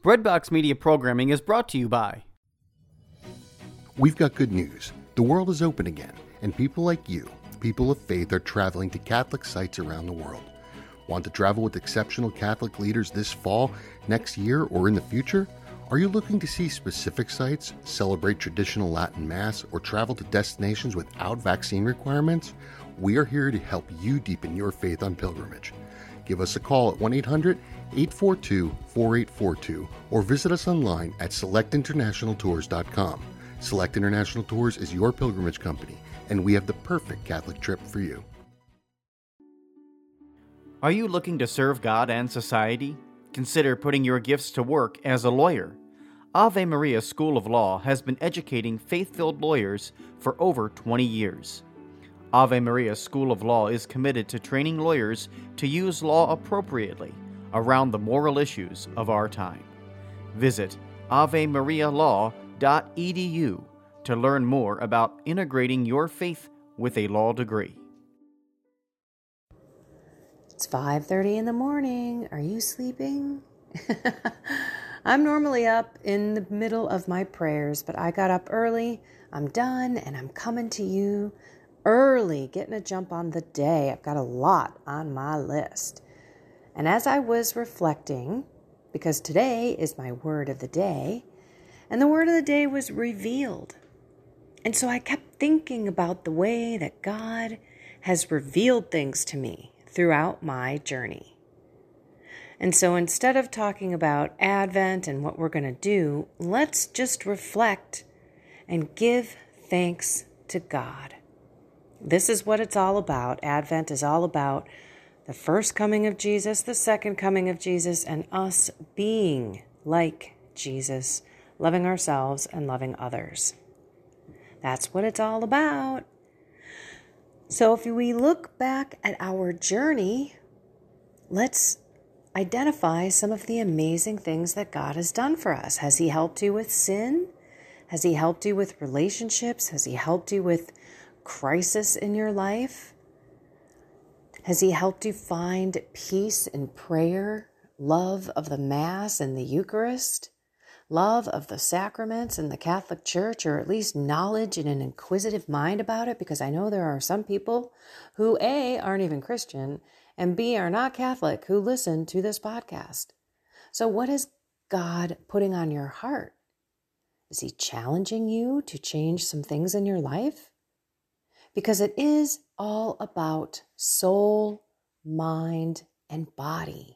Breadbox Media programming is brought to you by... We've got good news. The world is open again, and people like you, people of faith, are traveling to Catholic sites around the world. Want to travel with exceptional Catholic leaders this fall, next year, or in the future? Are you looking to see specific sites, celebrate traditional Latin Mass, or travel to destinations without vaccine requirements? We are here to help you deepen your faith on pilgrimage. Give us a call at 1-800-842-4842 or visit us online at selectinternationaltours.com. Select International Tours is your pilgrimage company, and we have the perfect Catholic trip for you. Are you looking to serve God and society? Consider putting your gifts to work as a lawyer. Ave Maria School of Law has been educating faith-filled lawyers for over 20 years. Ave Maria School of Law is committed to training lawyers to use law appropriately around the moral issues of our time. Visit avemarialaw.edu to learn more about integrating your faith with a law degree. It's 5:30 in the morning. Are you sleeping? I'm normally up in the middle of my prayers, but I got up early. I'm done, and I'm coming to you early, getting a jump on the day. I've got a lot on my list. And as I was reflecting, because today is my word of the day, and the word of the day was revealed. And so I kept thinking about the way that God has revealed things to me throughout my journey. And so instead of talking about Advent and what we're going to do, let's just reflect and give thanks to God. This is what it's all about. Advent is all about the first coming of Jesus, the second coming of Jesus, and us being like Jesus, loving ourselves and loving others. That's what it's all about. So if we look back at our journey, let's identify some of the amazing things that God has done for us. Has He helped you with sin? Has He helped you with relationships? Has He helped you with crisis in your life? Has He helped you find peace in prayer, love of the Mass and the Eucharist, love of the sacraments and the Catholic Church, or at least knowledge and an inquisitive mind about it? Because I know there are some people who A, aren't even Christian, and B, are not Catholic, who listen to this podcast. So what is God putting on your heart? Is He challenging you to change some things in your life? Because it is all about soul, mind, and body.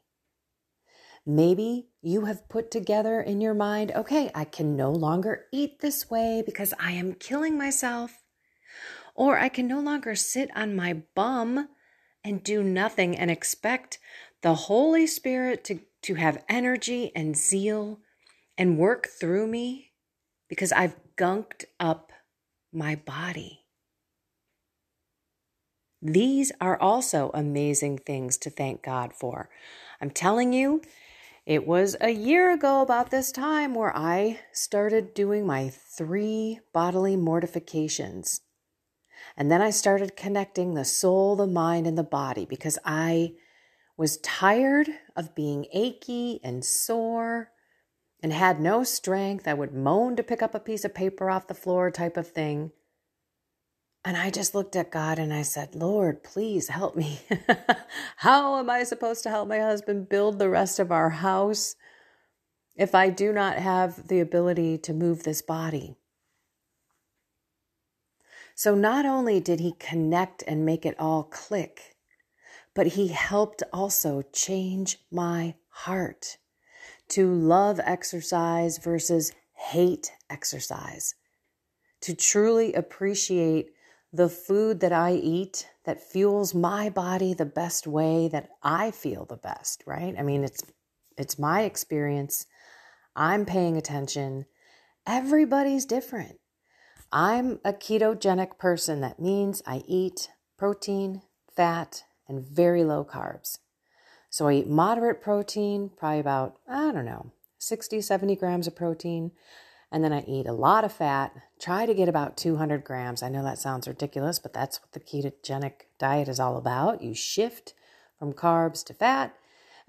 Maybe you have put together in your mind, okay, I can no longer eat this way because I am killing myself. Or I can no longer sit on my bum and do nothing and expect the Holy Spirit to have energy and zeal and work through me because I've gunked up my body. These are also amazing things to thank God for. I'm telling you, it was a year ago about this time where I started doing my 3 bodily mortifications. And then I started connecting the soul, the mind, and the body because I was tired of being achy and sore and had no strength. I would moan to pick up a piece of paper off the floor type of thing. And I just looked at God and I said, Lord, please help me. How am I supposed to help my husband build the rest of our house if I do not have the ability to move this body? So not only did He connect and make it all click, but He helped also change my heart to love exercise versus hate exercise, to truly appreciate the food that I eat that fuels my body the best way that I feel the best, right? I mean, it's my experience. I'm paying attention. Everybody's different. I'm a ketogenic person. That means I eat protein, fat, and very low carbs. So I eat moderate protein, probably about, 60, 70 grams of protein. And then I eat a lot of fat, try to get about 200 grams. I know that sounds ridiculous, but that's what the ketogenic diet is all about. You shift from carbs to fat,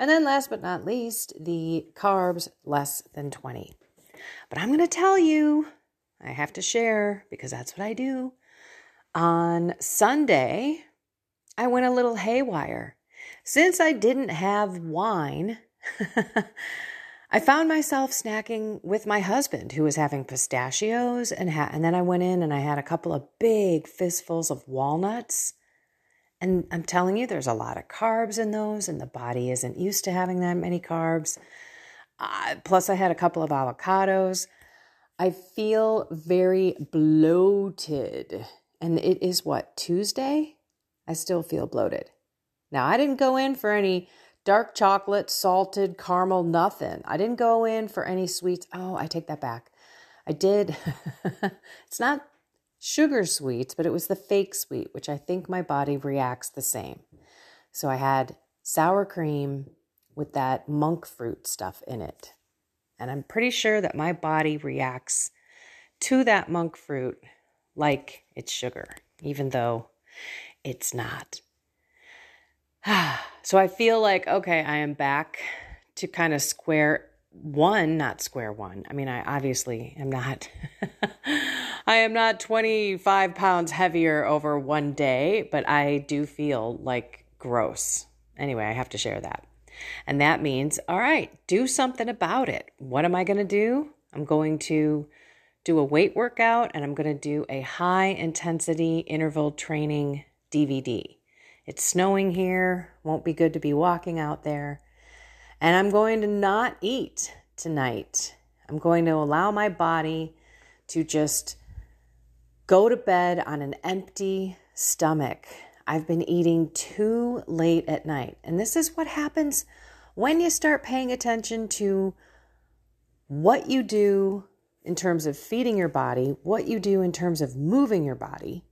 And then last but not least, the carbs less than 20. But I'm going to tell you, I have to share because that's what I do. On Sunday, I went a little haywire. Since I didn't have wine, I found myself snacking with my husband who was having pistachios and then I went in and I had a couple of big fistfuls of walnuts. And I'm telling you, there's a lot of carbs in those and the body isn't used to having that many carbs. Plus I had a couple of avocados. I feel very bloated. And it is what, Tuesday? I still feel bloated. Now, I didn't go in for any dark chocolate, salted caramel, nothing. I didn't go in for any sweets. Oh, I take that back. I did. It's not sugar sweets, but it was the fake sweet, which I think my body reacts the same. So I had sour cream with that monk fruit stuff in it. And I'm pretty sure that my body reacts to that monk fruit like it's sugar, even though it's not. So I feel like, okay, I am back to kind of not square one. I mean, I obviously am not, I am not 25 pounds heavier over one day, but I do feel like gross. Anyway, I have to share that. And that means, all right, do something about it. What am I going to do? I'm going to do a weight workout and I'm going to do a high intensity interval training DVD. It's snowing here, won't be good to be walking out there. And I'm going to not eat tonight. I'm going to allow my body to just go to bed on an empty stomach. I've been eating too late at night. And this is what happens when you start paying attention to what you do in terms of feeding your body, what you do in terms of moving your body,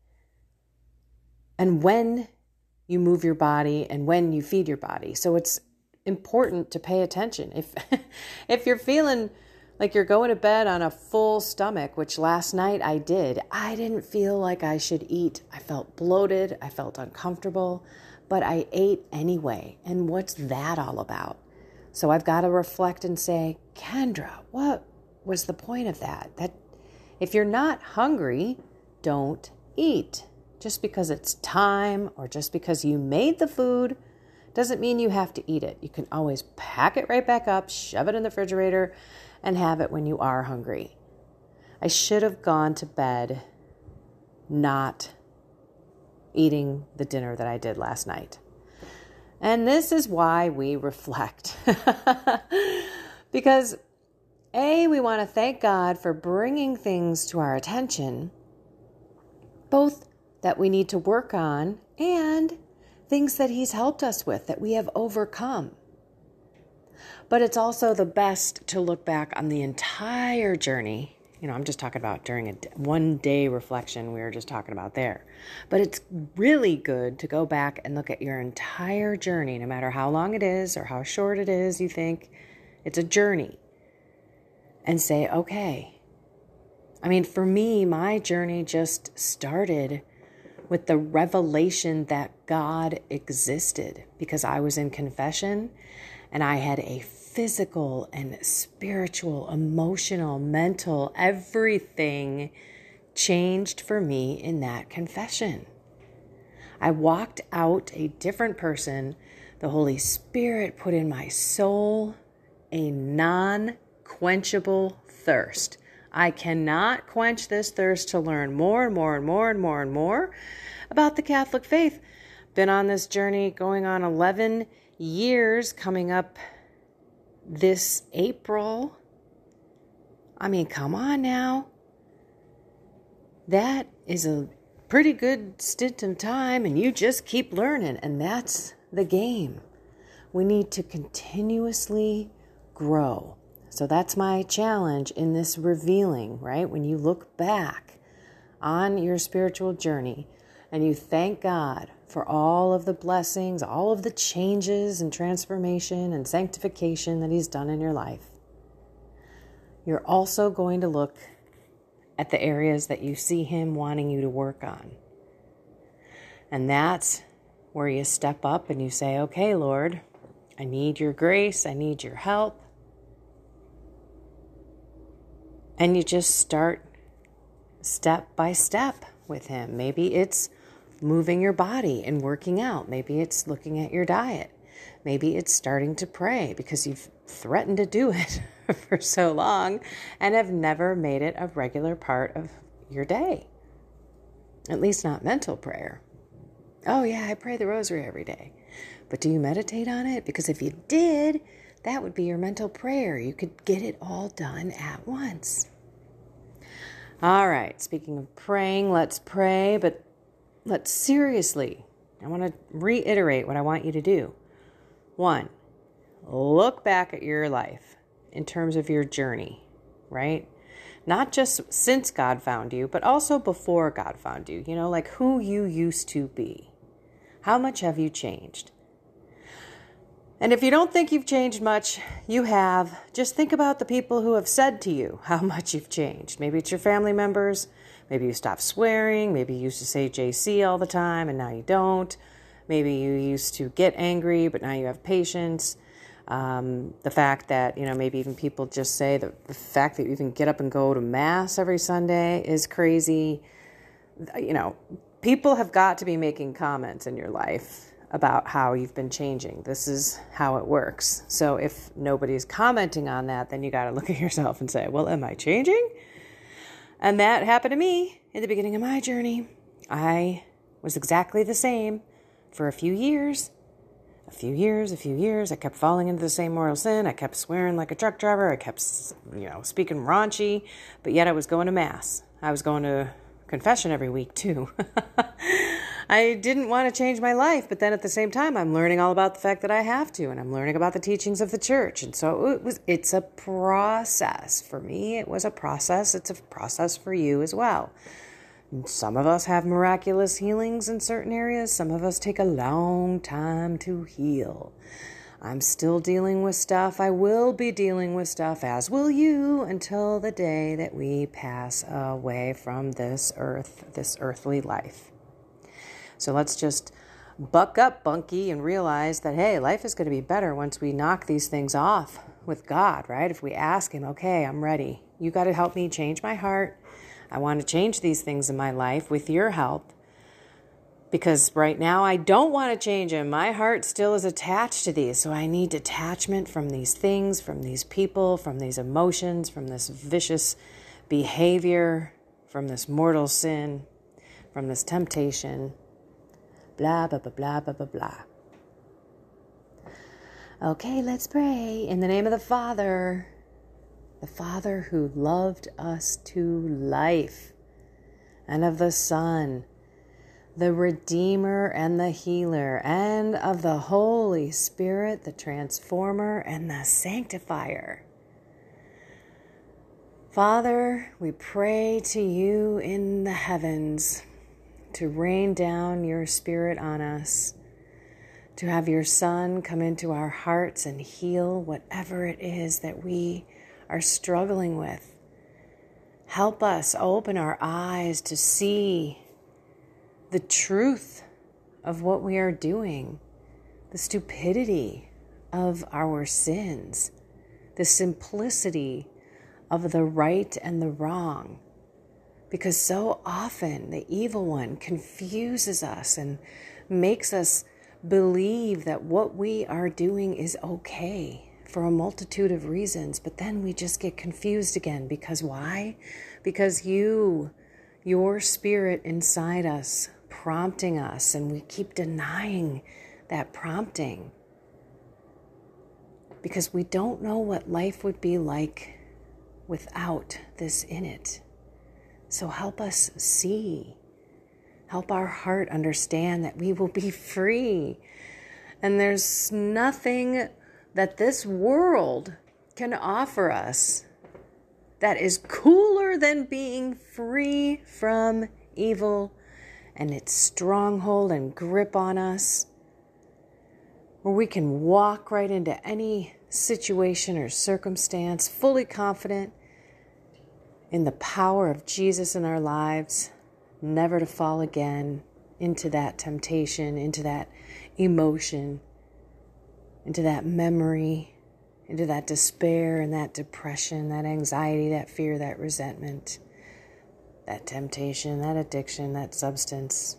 and when you move your body and when you feed your body. So it's important to pay attention. If you're feeling like you're going to bed on a full stomach, which last night I didn't feel like I should eat. I felt bloated. I felt uncomfortable, but I ate anyway. And what's that all about? So I've got to reflect and say, Kendra, what was the point of that? That if you're not hungry, don't eat. Just because it's time or just because you made the food doesn't mean you have to eat it. You can always pack it right back up, shove it in the refrigerator, and have it when you are hungry. I should have gone to bed not eating the dinner that I did last night. And this is why we reflect. Because A, we want to thank God for bringing things to our attention, both that we need to work on and things that He's helped us with that we have overcome. But it's also the best to look back on the entire journey. You know, I'm just talking about during a one-day reflection we were just talking about there. But it's really good to go back and look at your entire journey, no matter how long it is or how short it is, you think it's a journey. And say, okay. I mean, for me, my journey just started with the revelation that God existed because I was in confession and I had a physical and spiritual, emotional, mental, everything changed for me in that confession. I walked out a different person. The Holy Spirit put in my soul a non-quenchable thirst. I cannot quench this thirst to learn more and more and more and more and more about the Catholic faith. Been on this journey going on 11 years, coming up this April. I mean, come on now. That is a pretty good stint of time, and you just keep learning, and that's the game. We need to continuously grow. So that's my challenge in this revealing, right? When you look back on your spiritual journey and you thank God for all of the blessings, all of the changes and transformation and sanctification that He's done in your life, you're also going to look at the areas that you see Him wanting you to work on. And that's where you step up and you say, okay, Lord, I need your grace. I need your help. And you just start step by step with him. Maybe it's moving your body and working out. Maybe it's looking at your diet. Maybe it's starting to pray because you've threatened to do it for so long and have never made it a regular part of your day. At least not mental prayer. Oh yeah, I pray the rosary every day. But do you meditate on it? Because if you did, that would be your mental prayer. You could get it all done at once. All right, speaking of praying, let's pray, but let's seriously, I want to reiterate what I want you to do. 1, look back at your life in terms of your journey, right? Not just since God found you, but also before God found you. You know, like who you used to be. How much have you changed? And if you don't think you've changed much, you have. Just think about the people who have said to you how much you've changed. Maybe it's your family members. Maybe you stopped swearing. Maybe you used to say JC all the time and now you don't. Maybe you used to get angry, but now you have patience. The fact that, maybe even people just say that the fact that you even get up and go to Mass every Sunday is crazy. People have got to be making comments in your life about how you've been changing. This is how it works. So if nobody's commenting on that, then you got to look at yourself and say, well, am I changing? And that happened to me in the beginning of my journey. I was exactly the same for a few years. I kept falling into the same mortal sin. I kept swearing like a truck driver. I kept, speaking raunchy, but yet I was going to Mass. I was going to confession every week too. I didn't want to change my life, but then at the same time, I'm learning all about the fact that I have to, and I'm learning about the teachings of the church. And so it's a process. For me, it was a process. It's a process for you as well. Some of us have miraculous healings in certain areas. Some of us take a long time to heal. I'm still dealing with stuff. I will be dealing with stuff, as will you, until the day that we pass away from this earth, this earthly life. So let's just buck up, Bunky, and realize that, hey, life is going to be better once we knock these things off with God, right? If we ask him, okay, I'm ready. You got to help me change my heart. I want to change these things in my life with your help. Because right now I don't want to change them. My heart still is attached to these. So I need detachment from these things, from these people, from these emotions, from this vicious behavior, from this mortal sin, from this temptation. Blah, blah, blah, blah, blah, blah, blah. Okay, let's pray. In the name of the Father who loved us to life, and of the Son, the Redeemer and the Healer, and of the Holy Spirit, the Transformer and the Sanctifier. Father, we pray to you in the heavens to rain down your Spirit on us, to have your Son come into our hearts and heal whatever it is that we are struggling with. Help us open our eyes to see the truth of what we are doing, the stupidity of our sins, the simplicity of the right and the wrong. Because so often the evil one confuses us and makes us believe that what we are doing is okay for a multitude of reasons. But then we just get confused again. Because why? Because your Spirit inside us prompting us, and we keep denying that prompting. Because we don't know what life would be like without this in it. So help us see. Help our heart understand that we will be free. And there's nothing that this world can offer us that is cooler than being free from evil and its stronghold and grip on us, where we can walk right into any situation or circumstance fully confident in the power of Jesus in our lives, never to fall again into that temptation, into that emotion, into that memory, into that despair and that depression, that anxiety, that fear, that resentment, that temptation, that addiction, that substance.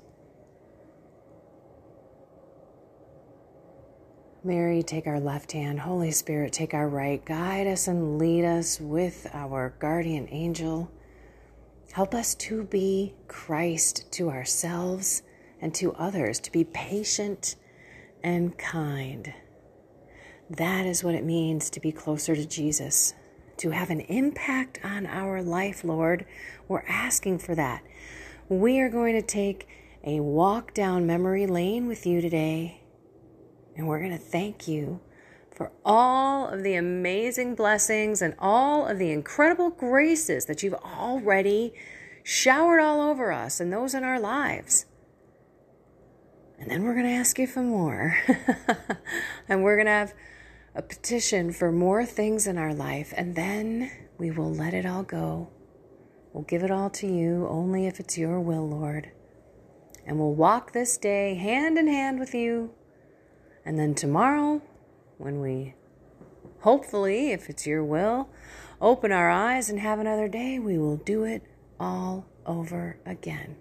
Mary, take our left hand. Holy Spirit, take our right. Guide us and lead us with our guardian angel. Help us to be Christ to ourselves and to others, to be patient and kind. That is what it means to be closer to Jesus, to have an impact on our life, Lord. We're asking for that. We are going to take a walk down memory lane with you today, and we're going to thank you for all of the amazing blessings and all of the incredible graces that you've already showered all over us and those in our lives. And then we're going to ask you for more. And we're going to have a petition for more things in our life. And then we will let it all go. We'll give it all to you, only if it's your will, Lord. And we'll walk this day hand in hand with you. And then tomorrow, when we, hopefully, if it's your will, open our eyes and have another day, we will do it all over again.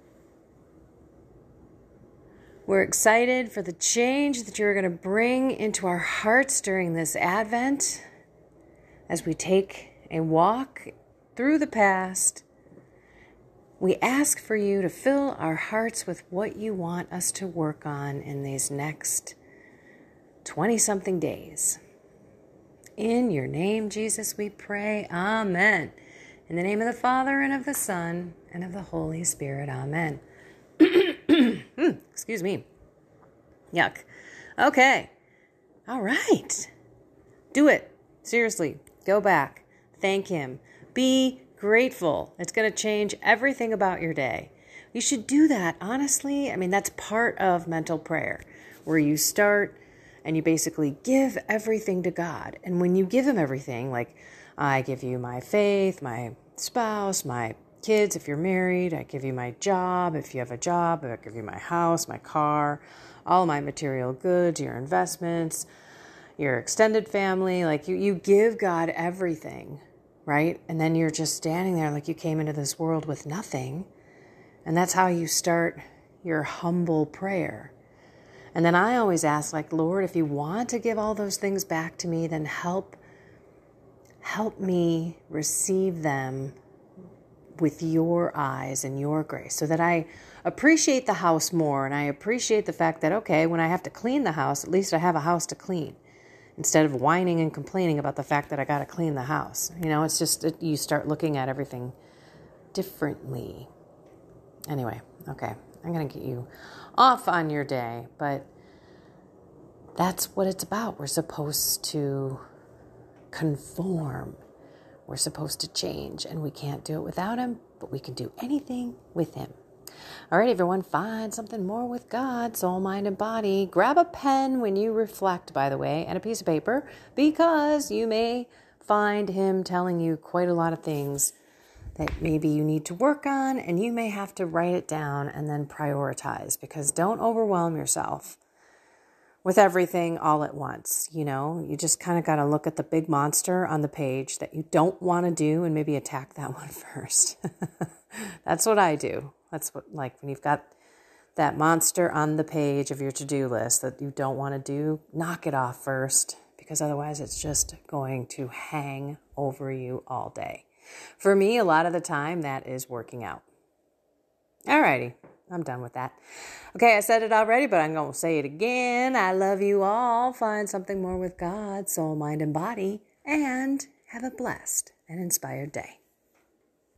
We're excited for the change that you're going to bring into our hearts during this Advent as we take a walk through the past. We ask for you to fill our hearts with what you want us to work on in these next 20-something days. In your name, Jesus, we pray. Amen. In the name of the Father, and of the Son, and of the Holy Spirit. Amen. Excuse me. Yuck. Okay. All right. Do it. Seriously. Go back. Thank him. Be grateful. It's going to change everything about your day. You should do that, honestly. I mean, that's part of mental prayer, where you start and you basically give everything to God. And when you give him everything, like, I give you my faith, my spouse, my kids, if you're married, I give you my job, if you have a job, I give you my house, my car, all my material goods, your investments, your extended family, like you give God everything, right? And then you're just standing there like you came into this world with nothing. And that's how you start your humble prayer. And then I always ask, like, Lord, if you want to give all those things back to me, then help me receive them with your eyes and your grace, so that I appreciate the house more, and I appreciate the fact that, okay, when I have to clean the house, at least I have a house to clean, instead of whining and complaining about the fact that I got to clean the house. You know, it's just, you start looking at everything differently. Anyway, okay, I'm going to get you off on your day, but that's what it's about. We're supposed to conform. We're supposed to change, and we can't do it without him, but we can do anything with him. All right, everyone, find something more with God, soul, mind, and body. Grab a pen when you reflect, by the way, and a piece of paper, because you may find him telling you quite a lot of things that maybe you need to work on, and you may have to write it down and then prioritize, because don't overwhelm yourself with everything all at once. You know, you just kind of got to look at the big monster on the page that you don't want to do and maybe attack that one first. That's what I do. That's what, like, when you've got that monster on the page of your to-do list that you don't want to do, knock it off first, because otherwise it's just going to hang over you all day. For me, a lot of the time, that is working out. Alrighty. I'm done with that. Okay, I said it already, but I'm going to say it again. I love you all. Find something more with God, soul, mind, and body, and have a blessed and inspired day.